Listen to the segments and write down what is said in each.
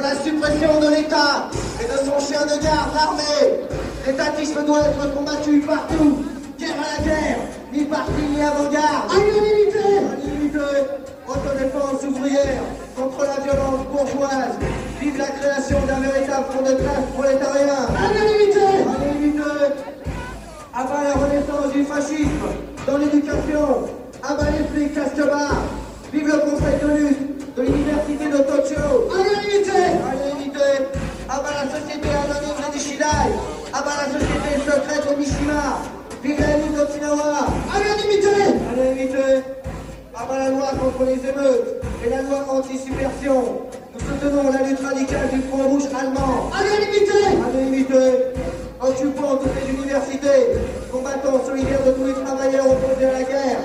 la suppression de l'État et de son chien de garde, l'armée. L'étatisme doit être combattu partout. Guerre à la guerre, ni parti ni avant-garde. À l'unité, autodéfense ouvrière contre la violence bourgeoise. Vive la création d'un véritable front de classe prolétarien. À l'unité, à bas la renaissance du fascisme dans l'éducation. À bas les flics casquebards. Vive le conseil de lutte de l'université de Tokyo. À l'unité, à bas la société anonyme de Nishidai. À bas la société secrète de Mishima. Vive la lutte d'Okinawa. À l'unité, à bas la loi contre les émeutes et la loi anti-subversion. Nous soutenons la lutte radicale du Front Rouge allemand. À l'unité, occupant toutes les universités, combattants solidaires de tous les travailleurs opposés à la guerre.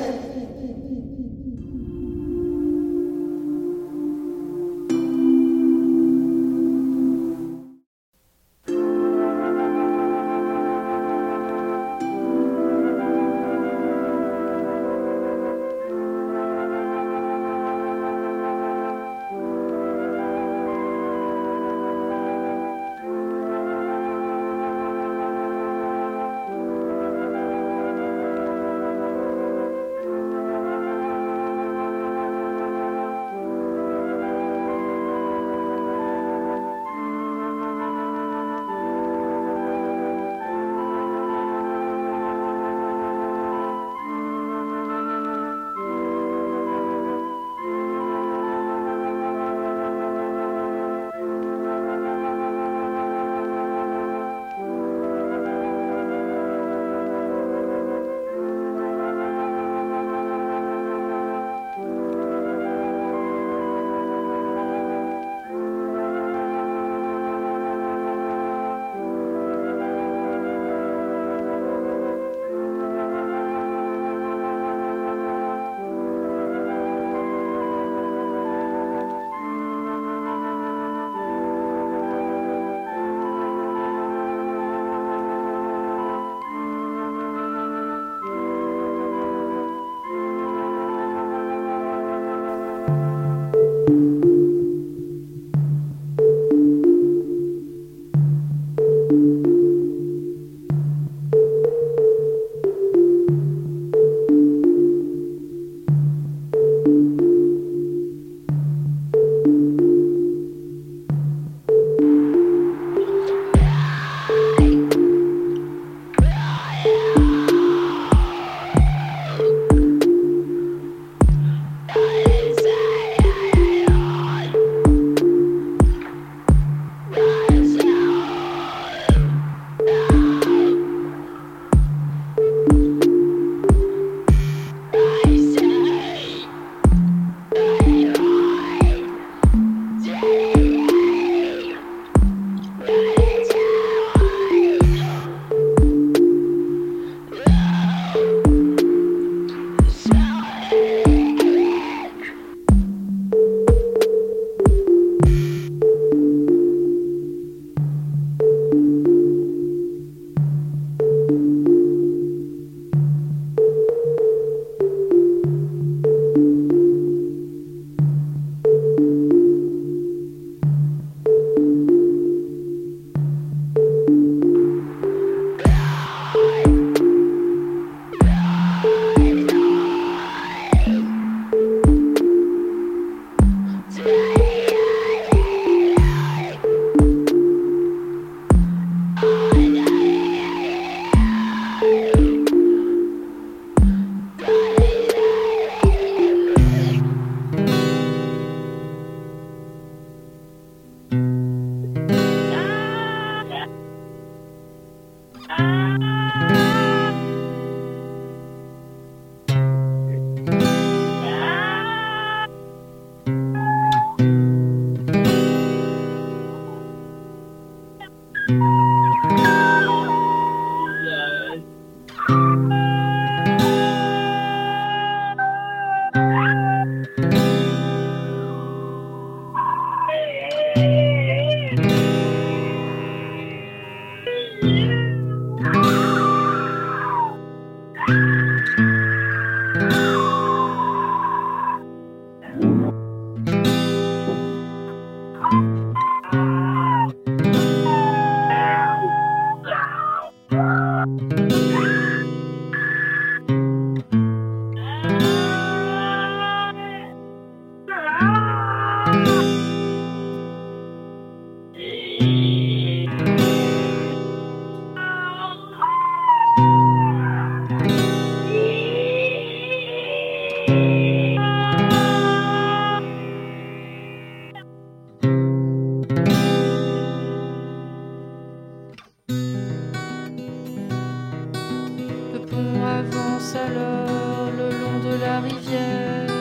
Le pont avance alors le long de la rivière,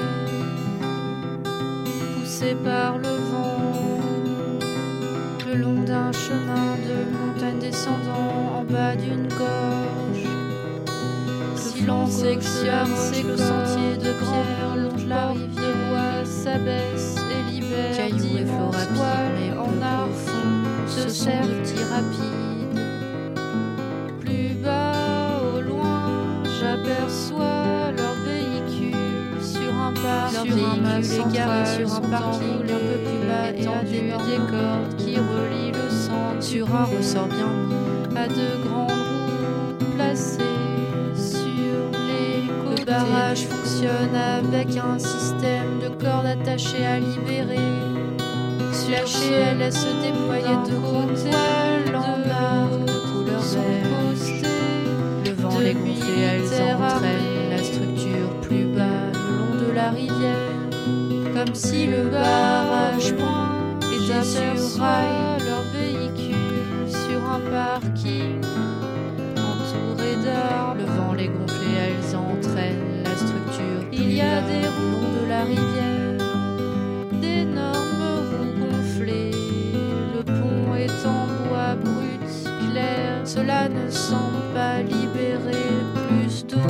poussé par le vent, le long d'un chemin de montagne descendant en bas d'une gorge. Si l'on sectionne le sentier de pierre, longe la rivière, s'abaisse et libère cailloux et flots rapides, mais en art se sert de petits rapides. Plus bas au loin, j'aperçois leur véhicule sur un parc, sur un mât central, sur un parking un peu plus bas, étendu des cordes qui relient le centre sur un ressort bien mis à de grandes roues placées sur les côtés. Le barrage fonctionne avec un système de cordes attachées à libérer. Lâchée, elle laisse se déployer de côté en arc de couleur verte. Le vent les gonfle et elles entraînent la structure plus bas le long de la rivière, comme si le barrage point était sur rail, leur véhicule sur un parking entouré d'arbres. Le vent les gonfle et elles entraînent la structure plus Il y a bas des roues de la rivière, d'énormes roues gonflées. Le pont est en bois brut clair, cela ne semble pas libérer plus d'eau.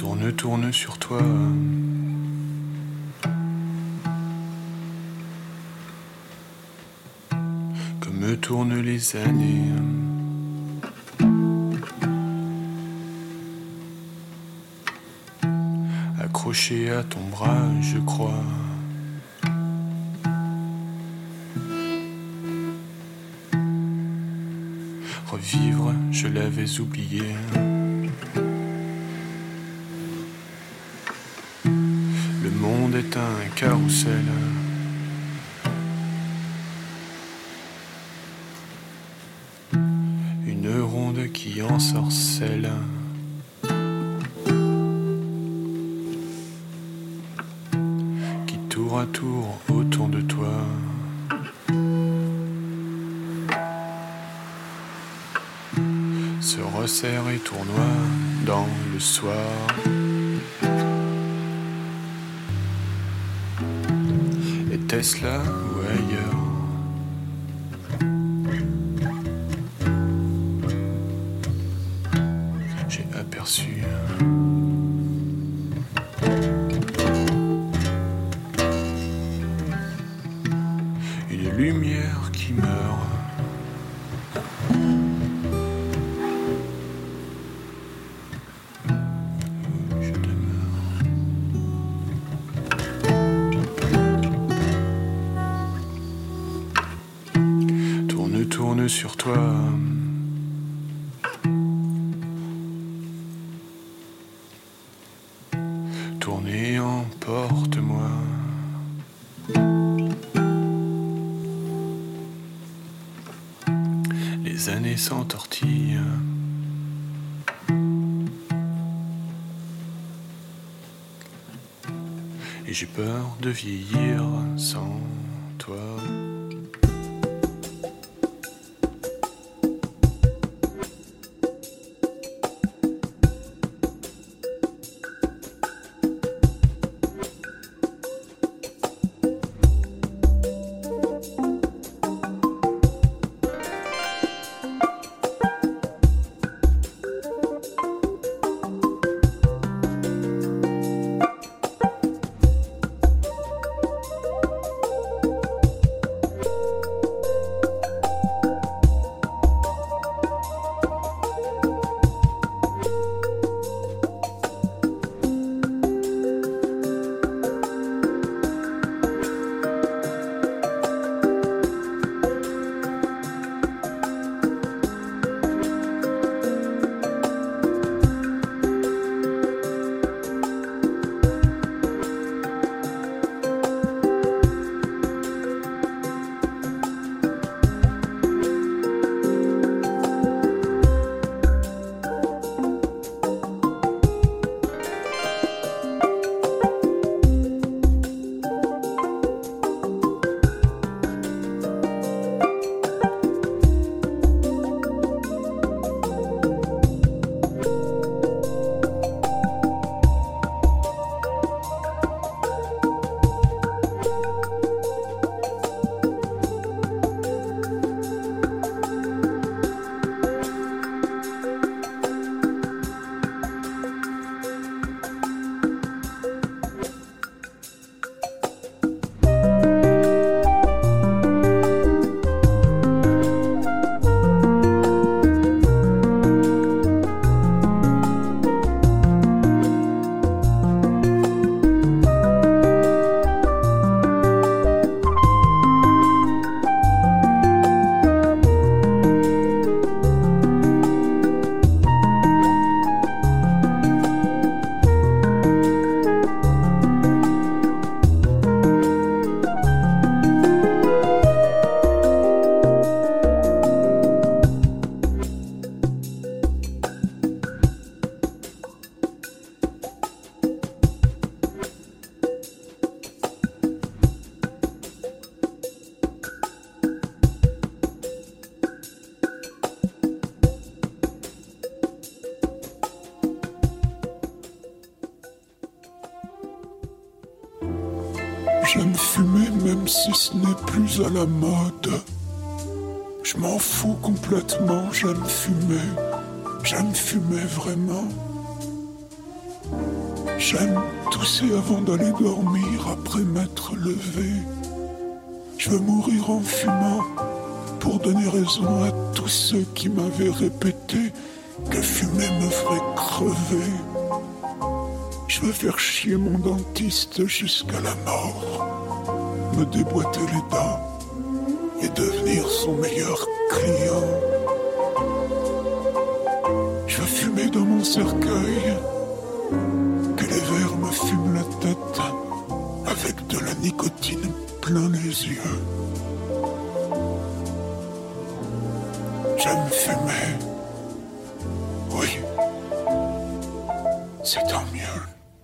Tourne sur toi. Comme tournent les années. Accroché à ton bras, je crois. Revivre, je l'avais oublié. Le monde est un carrousel. Une ronde qui ensorcelle. Qui tour à tour autour de toi. Se resserre et tournoie dans le soir. Était-ce là ou ailleurs? J'ai aperçu une lumière qui meurt. Tourne sur toi. Tourne et emporte-moi. Les années s'entortillent. Et j'ai peur de vieillir sans toi. J'aime fumer même si ce n'est plus à la mode. Je m'en fous complètement, j'aime fumer vraiment. J'aime tousser avant d'aller dormir, après m'être levé. Je veux mourir en fumant pour donner raison à tous ceux qui m'avaient répété que fumer me ferait crever. Je veux faire chier mon dentiste jusqu'à la mort, me déboîter les dents et devenir son meilleur client. Je veux fumer dans mon cercueil, que les vers me fument la tête avec de la nicotine plein les yeux. J'aime fumer, oui, c'est tant mieux.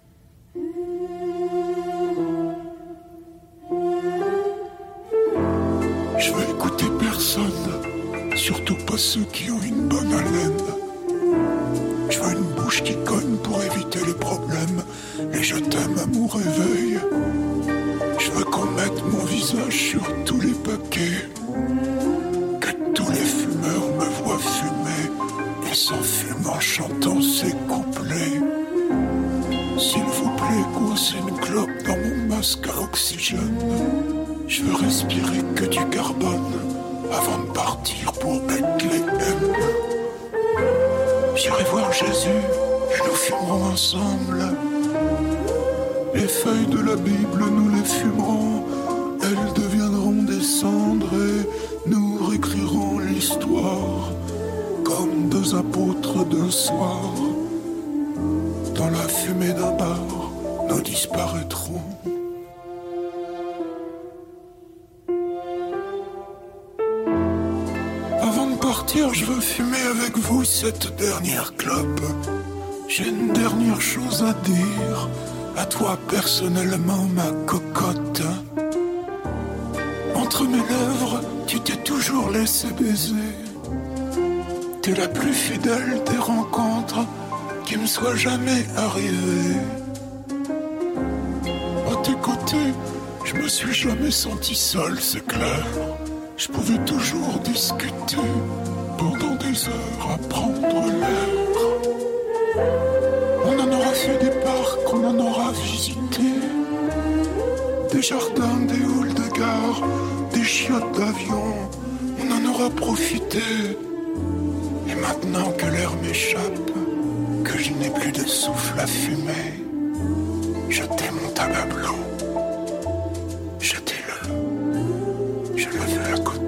Je veux écouter personne, surtout pas ceux qui ont une bonne haleine. Je veux une bouche qui cogne pour éviter les problèmes, les je t'aime à mon réveil. Je veux qu'on mette mon visage sur tous les paquets, que tous les fumeurs me voient fumer et s'enfument en chantant ces couplets. S'il vous plaît, coincez une clope dans mon masque à oxygène. Je veux respirer que du carbone avant de partir pour Bethléem. J'irai voir Jésus et nous fumerons ensemble. Les feuilles de la Bible, nous les fumerons. Elles deviendront des cendres et nous réécrirons l'histoire comme deux apôtres d'un soir. Dans la fumée d'un bar, nous disparaîtrons. Avant de partir, je veux fumer avec vous cette dernière clope. J'ai une dernière chose à dire, à toi personnellement, ma cocotte. Entre mes lèvres, tu t'es toujours laissé baiser. T'es la plus fidèle des rencontres qui me soit jamais arrivée. À tes côtés, je me suis jamais senti seul, c'est clair. Je pouvais toujours discuter pendant des heures à prendre l'air. On en aura fait des parcs, on en aura visité. Des jardins, des halls de gare, des chiottes d'avion, on en aura profité. Et maintenant que l'air m'échappe, que je n'ai plus de souffle à fumer, jetez mon tabac blanc, jetez-le, je le veux à côté.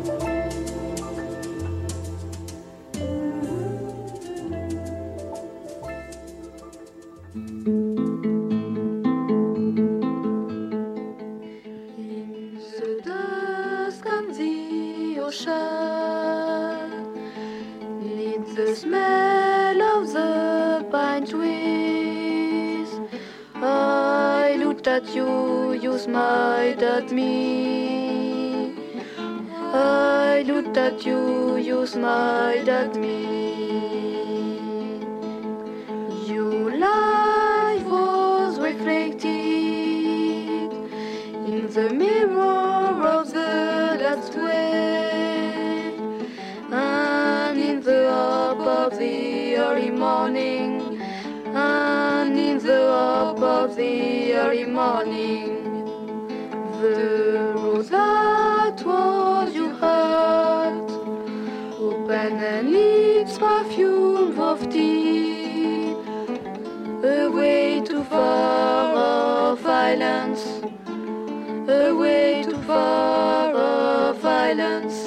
The smell of the pine trees. I looked at you, you smiled at me. I looked at you, you smiled at me. Your life was reflected in the mirror of the last way, and in the up of the early morning, and in the up of the early morning, the rose that was your heart open and its perfume wafted away too far of violence, away too far of violence.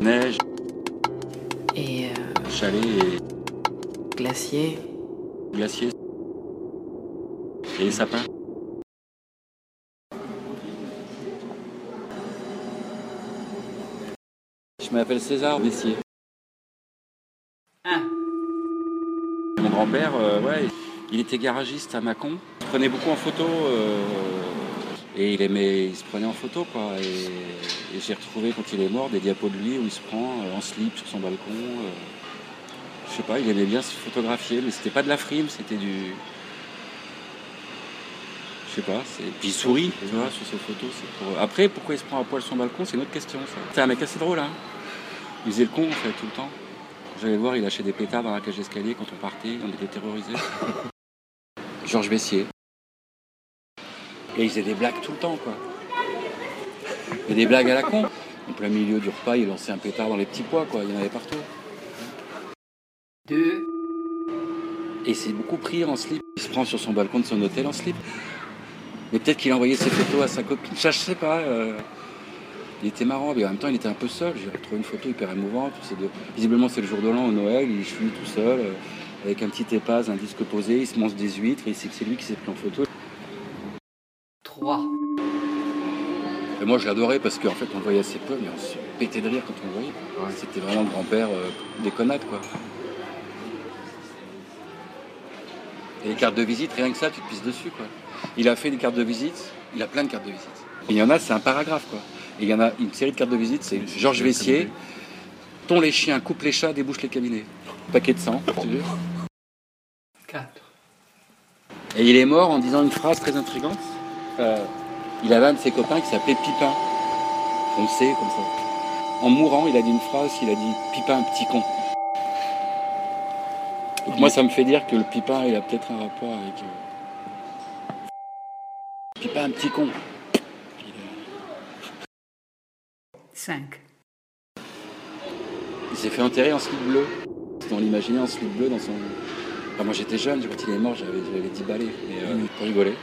Neige. Et Chalet et glacier. glacier. Et les sapins. Je m'appelle César Bessier. Mon grand-père, ouais, il était garagiste à Mâcon. Il prenait beaucoup en photo et il se prenait en photo, quoi. Et j'ai retrouvé quand il est mort des diapos de lui où il se prend en slip sur son balcon. Je sais pas, il aimait bien se photographier, mais c'était pas de la frime, c'était du. Je sais pas, puis il sourit, tu vois, sur ses photos. Après, pourquoi il se prend à poil sur son balcon, c'est une autre question, ça. C'est un mec assez drôle, hein. Il faisait le con, en fait, tout le temps. J'allais le voir, il lâchait des pétards dans la cage d'escalier quand on partait, on était terrorisés. Georges Bessier. Et il faisait des blagues tout le temps, quoi. Et des blagues à la con. En plein milieu du repas, il lançait un pétard dans les petits pois, quoi. Il y en avait partout. 2. Et il s'est beaucoup pris en slip. Il se prend sur son balcon de son hôtel en slip. Mais peut-être qu'il a envoyé ses photos à sa copine. Je sais pas. Il était marrant, mais en même temps, il était un peu seul. J'ai retrouvé une photo hyper émouvante. Visiblement, c'est le jour de l'an, au Noël. Il fume tout seul, avec un petit épase, un disque posé. Il se mange des huîtres et il sait que c'est lui qui s'est pris en photo. 3. Et moi, je l'adorais parce qu'en fait, on le voyait assez peu, mais on se pétait de rire quand on le voyait. Ouais. C'était vraiment le grand-père déconnade, quoi. Et les cartes de visite, rien que ça, tu te pisses dessus, quoi. Il a fait des cartes de visite, il a plein de cartes de visite. Et il y en a, c'est un paragraphe, quoi. Et il y en a une série de cartes de visite, c'est Georges Bessier, tond les chiens, coupe les chats, débouche les cabinets. Paquet de sang, tu veux. 4. Et il est mort en disant une phrase très intrigante. Il avait un de ses copains qui s'appelait Pipin. On le sait, comme ça. En mourant, il a dit une phrase, il a dit « Pipin, petit con ». Donc moi, ça me fait dire que le Pipin, il a peut-être un rapport avec... Pipin, petit con. 5. Il s'est fait enterrer en slip bleu. On l'imaginait en slip bleu dans son... Enfin, moi j'étais jeune, quand il est mort, j'avais 10 balais. Mais pour rigoler.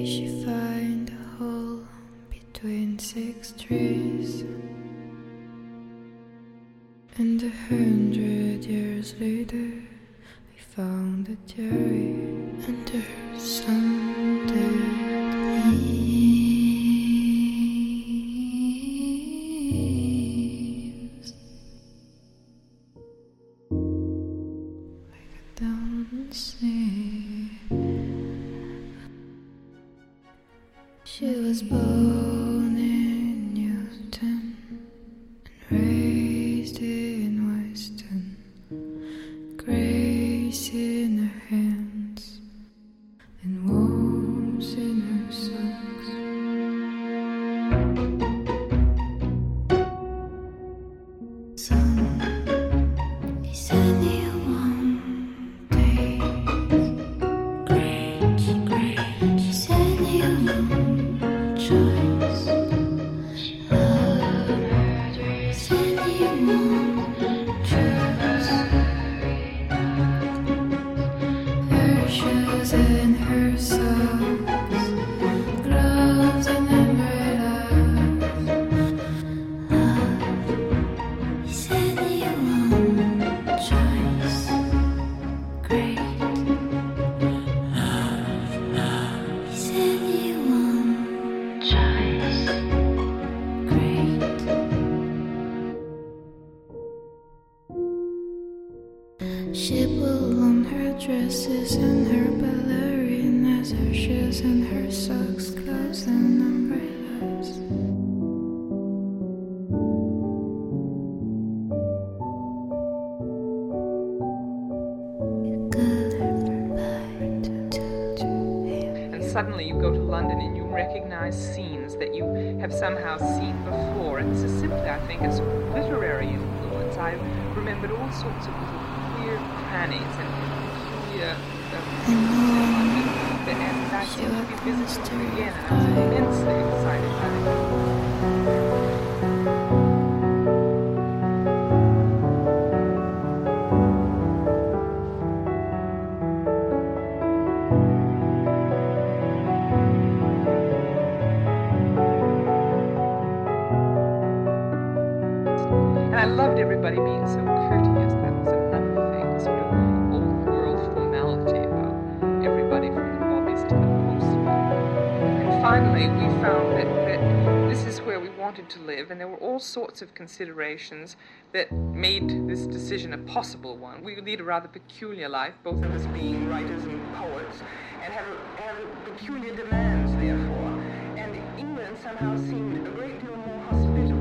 day she find a hole between 6 trees, and 100 years later we found a diary under some dead leaves. Like a down sea, she was born in Newton and raised in Weston. Grace in her hands and warmth in her socks. Sun is any one day. Great is any one choice. Love is any one choice. Her shoes and her socks, gloves and umbrellas. Love is anyone's choice. Great. Love is anyone's choice. Great. She pulled on her dresses and her ballerinas, her shoes and her socks, gloves and umbrellas. Goodbye to him. And suddenly you go to London and you recognize scenes that you have somehow seen before. And this is simply, I think, a sort of literary influence. I remembered all sorts of little queer crannies and peculiar and I seem to be visiting them again, and I was immensely excited by it. And I loved everybody being so courteous. That was another thing, sort of old world formality about everybody from the bobbies to the postman. And finally, we found that this is where we wanted to live, and there were all sorts of considerations that made this decision a possible one. We lead a rather peculiar life, both of us being writers and poets, and have peculiar demands, therefore. And England somehow seemed a great deal more hospitable.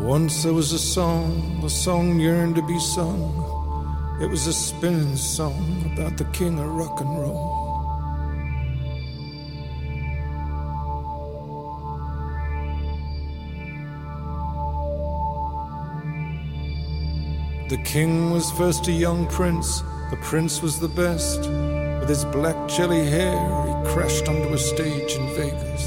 Once there was a song yearned to be sung. It was a spinning song about the king of rock and roll. The king was first a young prince, the prince was the best. With his black jelly hair, he crashed onto a stage in Vegas.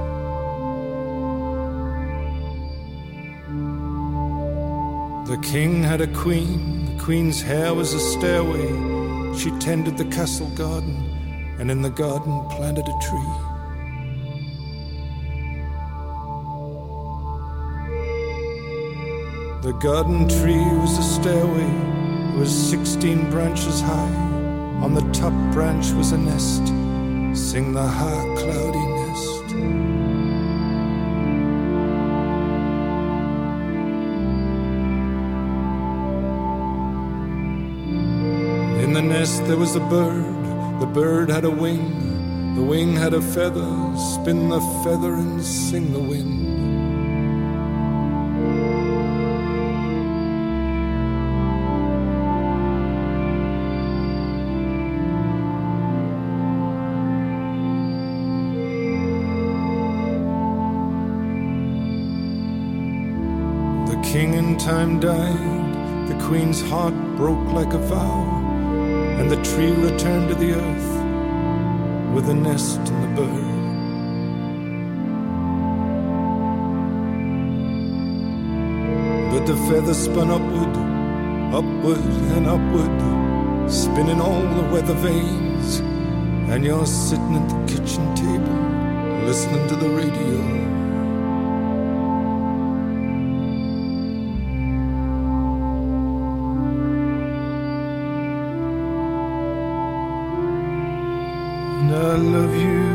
The king had a queen, the queen's hair was a stairway. She tended the castle garden, and in the garden planted a tree. The garden tree was a stairway, it was 16 branches high. On the top branch was a nest, sing the high cloudy nest. In the nest there was a bird had a wing, the wing had a feather, spin the feather and sing the wind. King in time died, the queen's heart broke like a vow, and the tree returned to the earth with the nest and the bird. But the feather spun upward, upward and upward, spinning all the weather vanes, and you're sitting at the kitchen table, listening to the radio. I love you.